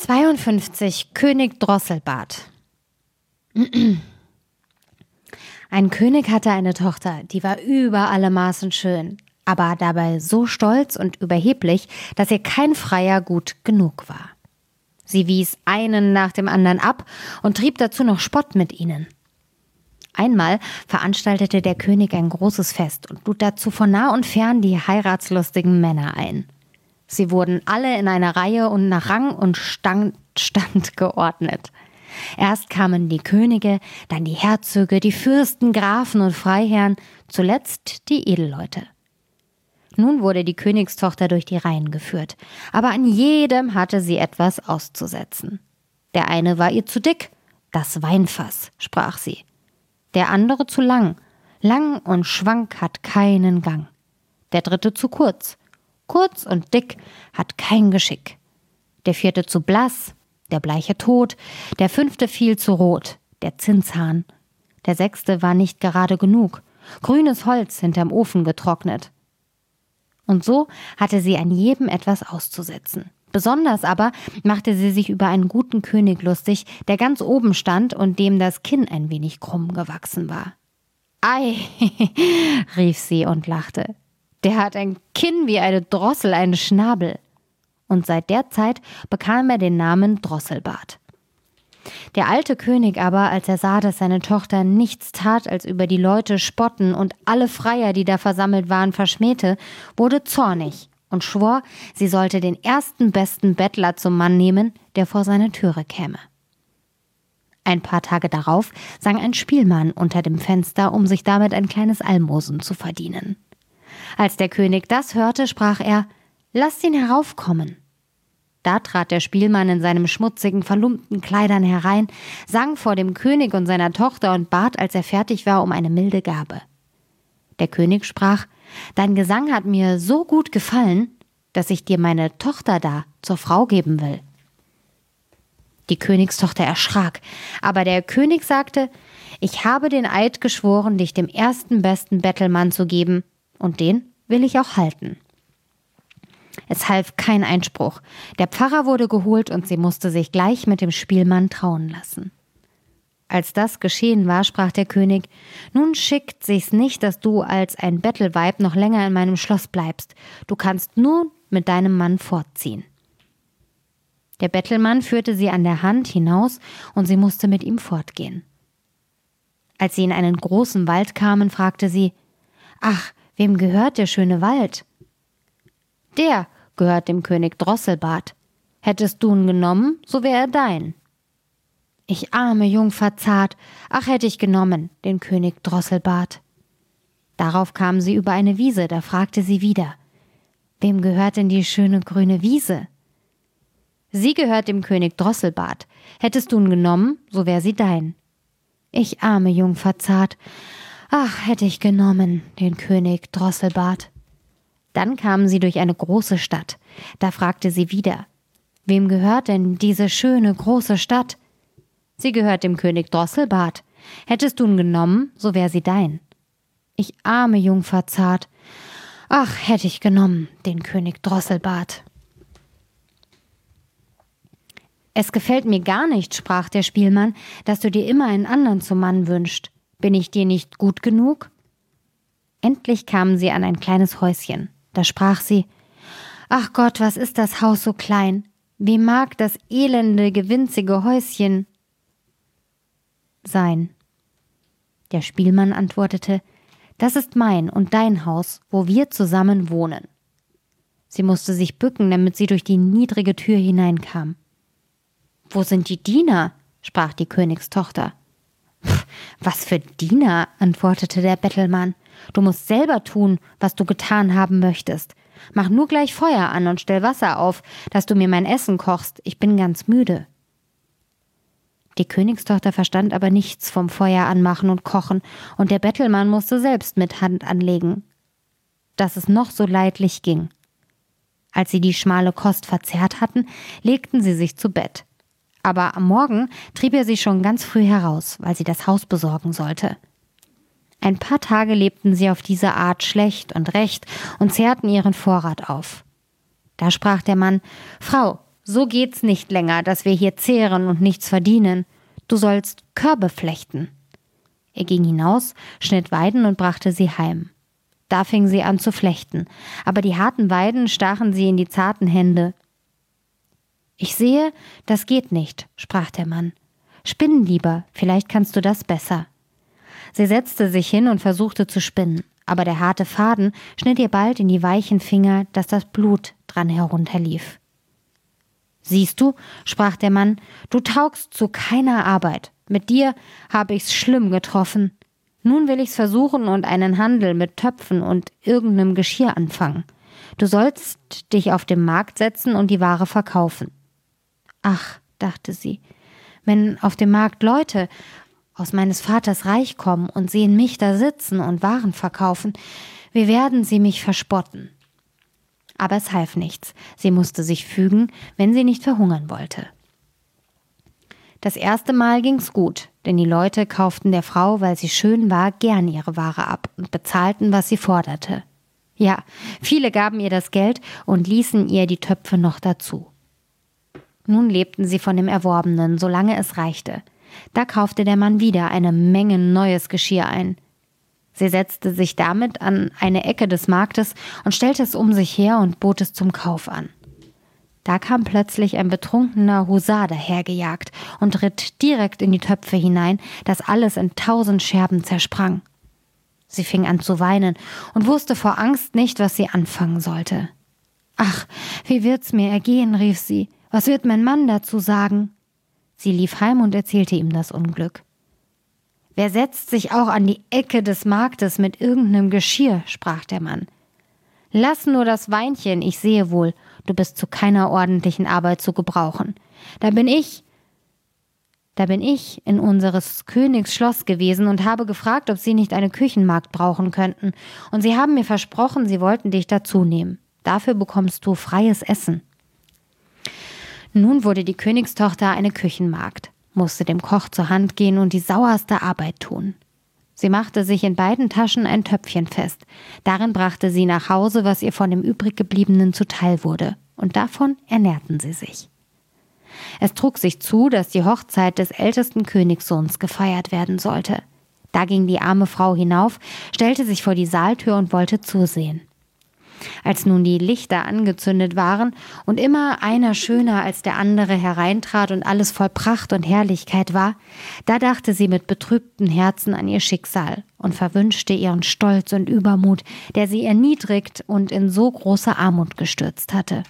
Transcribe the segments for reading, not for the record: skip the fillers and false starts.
52. König Drosselbart. Ein König hatte eine Tochter, die war über alle Maßen schön, aber dabei so stolz und überheblich, dass ihr kein Freier gut genug war. Sie wies einen nach dem anderen ab und trieb dazu noch Spott mit ihnen. Einmal veranstaltete der König ein großes Fest und lud dazu von nah und fern die heiratslustigen Männer ein. Sie wurden alle in einer Reihe und nach Rang und Stand geordnet. Erst kamen die Könige, dann die Herzöge, die Fürsten, Grafen und Freiherren, zuletzt die Edelleute. Nun wurde die Königstochter durch die Reihen geführt, aber an jedem hatte sie etwas auszusetzen. Der eine war ihr zu dick, das Weinfass, sprach sie. Der andere zu lang, lang und schwank hat keinen Gang. Der dritte zu kurz, kurz und dick hat kein Geschick. Der vierte zu blass, der bleiche Tod, der fünfte viel zu rot, der Zinshahn. Der sechste war nicht gerade genug, grünes Holz hinterm Ofen getrocknet. Und so hatte sie an jedem etwas auszusetzen. Besonders aber machte sie sich über einen guten König lustig, der ganz oben stand und dem das Kinn ein wenig krumm gewachsen war. »Ei«, rief sie und lachte, »der hat ein Kinn wie eine Drossel, einen Schnabel.« Und seit der Zeit bekam er den Namen Drosselbart. Der alte König aber, als er sah, dass seine Tochter nichts tat, als über die Leute spotten und alle Freier, die da versammelt waren, verschmähte, wurde zornig und schwor, sie sollte den ersten besten Bettler zum Mann nehmen, der vor seine Türe käme. Ein paar Tage darauf sang ein Spielmann unter dem Fenster, um sich damit ein kleines Almosen zu verdienen. Als der König das hörte, sprach er: »Lasst ihn heraufkommen.« Da trat der Spielmann in seinen schmutzigen, verlumpten Kleidern herein, sang vor dem König und seiner Tochter und bat, als er fertig war, um eine milde Gabe. Der König sprach: »Dein Gesang hat mir so gut gefallen, dass ich dir meine Tochter da zur Frau geben will.« Die Königstochter erschrak, aber der König sagte: »Ich habe den Eid geschworen, dich dem ersten besten Bettelmann zu geben, und den will ich auch halten.« Es half kein Einspruch. Der Pfarrer wurde geholt und sie musste sich gleich mit dem Spielmann trauen lassen. Als das geschehen war, sprach der König: »Nun schickt sich's nicht, dass du als ein Bettelweib noch länger in meinem Schloss bleibst. Du kannst nun mit deinem Mann fortziehen.« Der Bettelmann führte sie an der Hand hinaus und sie musste mit ihm fortgehen. Als sie in einen großen Wald kamen, fragte sie: »Ach, wem gehört der schöne Wald?« »Der gehört dem König Drosselbart. Hättest du ihn genommen, so wär er dein.« »Ich arme Jungfer zart, ach, hätte ich genommen, den König Drosselbart.« Darauf kamen sie über eine Wiese, da fragte sie wieder: »Wem gehört denn die schöne grüne Wiese?« »Sie gehört dem König Drosselbart. Hättest du ihn genommen, so wär sie dein.« »Ich arme Jungfer zart, ach, hätte ich genommen, den König Drosselbart.« Dann kamen sie durch eine große Stadt. Da fragte sie wieder: »Wem gehört denn diese schöne große Stadt?« »Sie gehört dem König Drosselbart. Hättest du ihn genommen, so wär sie dein.« »Ich arme Jungfer zart, ach, hätte ich genommen, den König Drosselbart.« »Es gefällt mir gar nicht«, sprach der Spielmann, »dass du dir immer einen anderen zum Mann wünschst. Bin ich dir nicht gut genug?« Endlich kamen sie an ein kleines Häuschen. Da sprach sie: »Ach Gott, was ist das Haus so klein? Wie mag das elende, gewinzige Häuschen sein?« Der Spielmann antwortete: »Das ist mein und dein Haus, wo wir zusammen wohnen.« Sie musste sich bücken, damit sie durch die niedrige Tür hineinkam. »Wo sind die Diener?« sprach die Königstochter. »Was für Diener?«, antwortete der Bettelmann. »Du musst selber tun, was du getan haben möchtest. Mach nur gleich Feuer an und stell Wasser auf, dass du mir mein Essen kochst. Ich bin ganz müde.« Die Königstochter verstand aber nichts vom Feuer anmachen und kochen, und der Bettelmann musste selbst mit Hand anlegen, dass es noch so leidlich ging. Als sie die schmale Kost verzehrt hatten, legten sie sich zu Bett. Aber am Morgen trieb er sie schon ganz früh heraus, weil sie das Haus besorgen sollte. Ein paar Tage lebten sie auf diese Art schlecht und recht und zehrten ihren Vorrat auf. Da sprach der Mann: »Frau, So geht's nicht länger, dass wir hier zehren und nichts verdienen. Du sollst Körbe flechten. Er ging hinaus, schnitt Weiden und brachte sie heim. Da fing sie an zu flechten, aber die harten Weiden stachen sie in die zarten Hände. »Ich sehe, das geht nicht«, sprach der Mann. »Spinnen lieber, vielleicht kannst du das besser.« Sie setzte sich hin und versuchte zu spinnen, aber der harte Faden schnitt ihr bald in die weichen Finger, dass das Blut dran herunterlief. »Siehst du«, sprach der Mann, »du taugst zu keiner Arbeit. Mit dir habe ich's schlimm getroffen. Nun will ich's versuchen und einen Handel mit Töpfen und irgendeinem Geschirr anfangen. Du sollst dich auf den Markt setzen und die Ware verkaufen.« »Ach«, dachte sie, »wenn auf dem Markt Leute aus meines Vaters Reich kommen und sehen mich da sitzen und Waren verkaufen, wie werden sie mich verspotten?« Aber es half nichts. Sie musste sich fügen, wenn sie nicht verhungern wollte. Das erste Mal ging's gut, denn die Leute kauften der Frau, weil sie schön war, gern ihre Ware ab und bezahlten, was sie forderte. Ja, viele gaben ihr das Geld und ließen ihr die Töpfe noch dazu. Nun lebten sie von dem Erworbenen, solange es reichte. Da kaufte der Mann wieder eine Menge neues Geschirr ein. Sie setzte sich damit an eine Ecke des Marktes und stellte es um sich her und bot es zum Kauf an. Da kam plötzlich ein betrunkener Husar dahergejagt und ritt direkt in die Töpfe hinein, dass alles in 1000 Scherben zersprang. Sie fing an zu weinen und wusste vor Angst nicht, was sie anfangen sollte. »Ach, wie wird's mir ergehen«, rief sie. »Was wird mein Mann dazu sagen?« Sie lief heim und erzählte ihm das Unglück. »Wer setzt sich auch an die Ecke des Marktes mit irgendeinem Geschirr?«, sprach der Mann. »Lass nur das Weinchen, ich sehe wohl, du bist zu keiner ordentlichen Arbeit zu gebrauchen. Da bin ich in unseres Königs Schloss gewesen und habe gefragt, ob sie nicht eine Küchenmagd brauchen könnten, und sie haben mir versprochen, sie wollten dich dazu nehmen. Dafür bekommst du freies Essen.« Nun wurde die Königstochter eine Küchenmagd, musste dem Koch zur Hand gehen und die sauerste Arbeit tun. Sie machte sich in beiden Taschen ein Töpfchen fest. Darin brachte sie nach Hause, was ihr von dem übriggebliebenen zuteil wurde, und davon ernährten sie sich. Es trug sich zu, dass die Hochzeit des ältesten Königssohns gefeiert werden sollte. Da ging die arme Frau hinauf, stellte sich vor die Saaltür und wollte zusehen. Als nun die Lichter angezündet waren und immer einer schöner als der andere hereintrat und alles voll Pracht und Herrlichkeit war, da dachte sie mit betrübtem Herzen an ihr Schicksal und verwünschte ihren Stolz und Übermut, der sie erniedrigt und in so große Armut gestürzt hatte.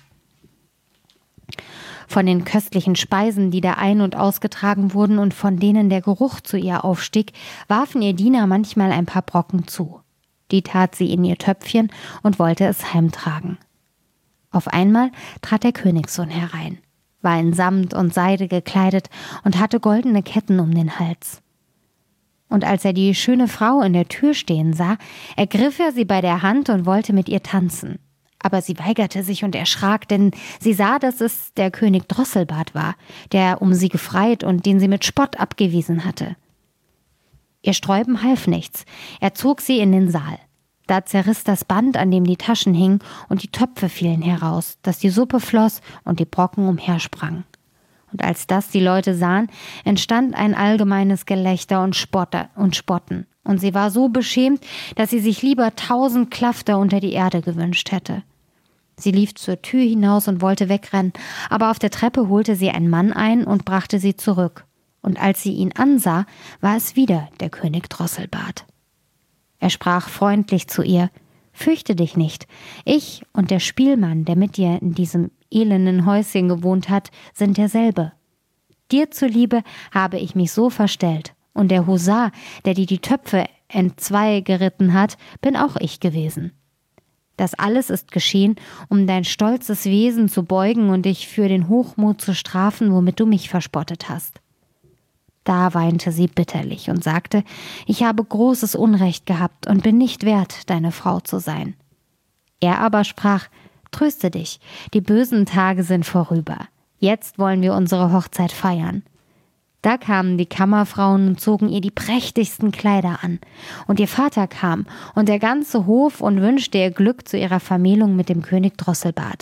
Von den köstlichen Speisen, die da ein- und ausgetragen wurden und von denen der Geruch zu ihr aufstieg, warfen ihr Diener manchmal ein paar Brocken zu. Die tat sie in ihr Töpfchen und wollte es heimtragen. Auf einmal trat der Königssohn herein, war in Samt und Seide gekleidet und hatte goldene Ketten um den Hals. Und als er die schöne Frau in der Tür stehen sah, ergriff er sie bei der Hand und wollte mit ihr tanzen. Aber sie weigerte sich und erschrak, denn sie sah, dass es der König Drosselbart war, der um sie gefreit und den sie mit Spott abgewiesen hatte. Ihr Sträuben half nichts. Er zog sie in den Saal. Da zerriss das Band, an dem die Taschen hingen, und die Töpfe fielen heraus, dass die Suppe floss und die Brocken umhersprangen. Und als das die Leute sahen, entstand ein allgemeines Gelächter und Spotten. Und sie war so beschämt, dass sie sich lieber 1000 Klafter unter die Erde gewünscht hätte. Sie lief zur Tür hinaus und wollte wegrennen, aber auf der Treppe holte sie einen Mann ein und brachte sie zurück. Und als sie ihn ansah, war es wieder der König Drosselbart. Er sprach freundlich zu ihr: »Fürchte dich nicht, ich und der Spielmann, der mit dir in diesem elenden Häuschen gewohnt hat, sind derselbe. Dir zuliebe habe ich mich so verstellt, und der Husar, der dir die Töpfe entzwei geritten hat, bin auch ich gewesen. Das alles ist geschehen, um dein stolzes Wesen zu beugen und dich für den Hochmut zu strafen, womit du mich verspottet hast.« Da weinte sie bitterlich und sagte: »Ich habe großes Unrecht gehabt und bin nicht wert, deine Frau zu sein.« Er aber sprach: »Tröste dich, die bösen Tage sind vorüber. Jetzt wollen wir unsere Hochzeit feiern.« Da kamen die Kammerfrauen und zogen ihr die prächtigsten Kleider an. Und ihr Vater kam und der ganze Hof und wünschte ihr Glück zu ihrer Vermählung mit dem König Drosselbart.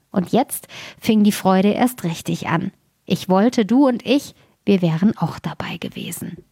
Und jetzt fing die Freude erst richtig an. Ich wollte, du und ich, wir wären auch dabei gewesen.